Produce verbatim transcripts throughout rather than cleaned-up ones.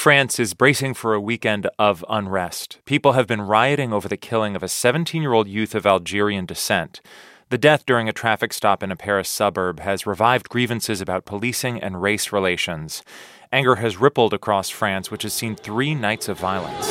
France is bracing for a weekend of unrest. People have been rioting over the killing of a seventeen-year-old youth of Algerian descent. The death during a traffic stop in a Paris suburb has revived grievances about policing and race relations. Anger has rippled across France, which has seen three nights of violence.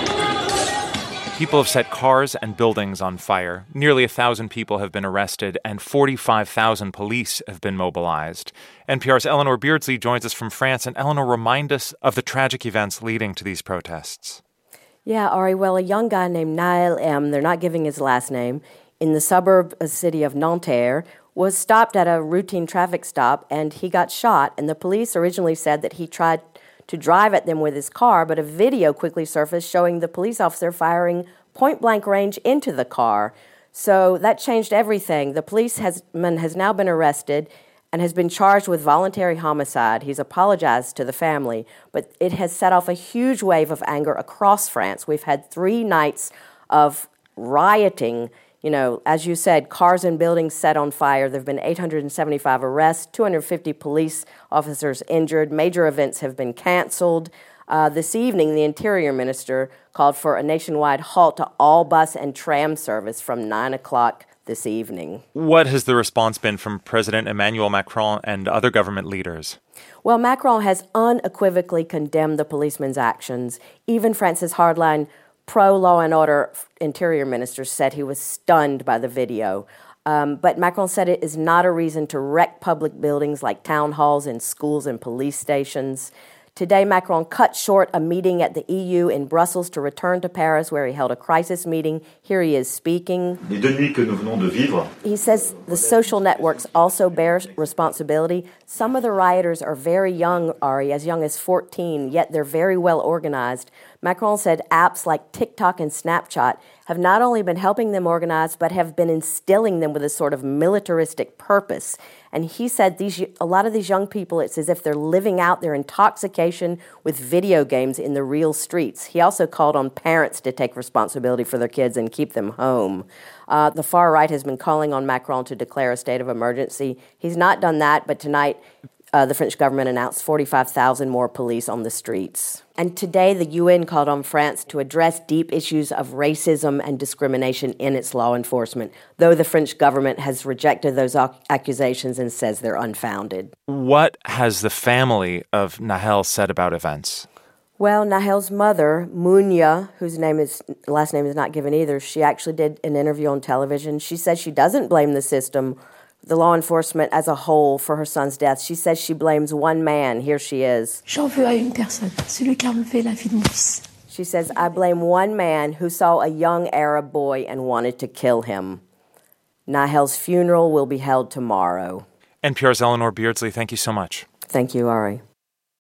People have set cars and buildings on fire. Nearly a thousand people have been arrested, and forty-five thousand police have been mobilized. N P R's Eleanor Beardsley joins us from France. And Eleanor, remind us of the tragic events leading to these protests. Yeah, Ari, well, a young guy named Nahel M., they're not giving his last name, in the suburb city of Nanterre, was stopped at a routine traffic stop, and he got shot. And the police originally said that he tried to drive at them with his car, but a video quickly surfaced showing the police officer firing point-blank range into the car. So that changed everything. The policeman has now been arrested and has been charged with voluntary homicide. He's apologized to the family, but it has set off a huge wave of anger across France. We've had three nights of rioting. You know, as you said, cars and buildings set on fire. There have been eight hundred seventy-five arrests, two hundred fifty police officers injured. Major events have been canceled. Uh, this evening, the Interior Minister called for a nationwide halt to all bus and tram service from nine o'clock this evening. What has the response been from President Emmanuel Macron and other government leaders? Well, Macron has unequivocally condemned the policeman's actions. Even France's hardline pro-law and order Interior Minister said he was stunned by the video. Um, but Macron said it is not a reason to wreck public buildings like town halls and schools and police stations. Today, Macron cut short a meeting at the E U in Brussels to return to Paris, where he held a crisis meeting. Here he is speaking. Les deux nuits que nous venons de vivre. He says the social networks also bear responsibility. Some of the rioters are very young, Ari, as young as fourteen, yet they're very well organized. Macron said apps like TikTok and Snapchat have not only been helping them organize, but have been instilling them with a sort of militaristic purpose. And he said these a lot of these young people, it's as if they're living out their intoxication with video games in the real streets. He also called on parents to take responsibility for their kids and keep them home. Uh, the far right has been calling on Macron to declare a state of emergency. He's not done that, but tonight Uh, the French government announced forty-five thousand more police on the streets. And today, the U N called on France to address deep issues of racism and discrimination in its law enforcement, though the French government has rejected those accusations and says they're unfounded. What has the family of Nahel said about events? Well, Nahel's mother, Mounia, whose name is last name is not given either, she actually did an interview on television. She says she doesn't blame the system, the law enforcement as a whole, for her son's death. She says she blames one man. Here she is. J'en veux à une personne, celui qui a enlevé la vie de mon fils. She says, I blame one man who saw a young Arab boy and wanted to kill him. Nahel's funeral will be held tomorrow. N P R's Eleanor Beardsley, thank you so much. Thank you, Ari.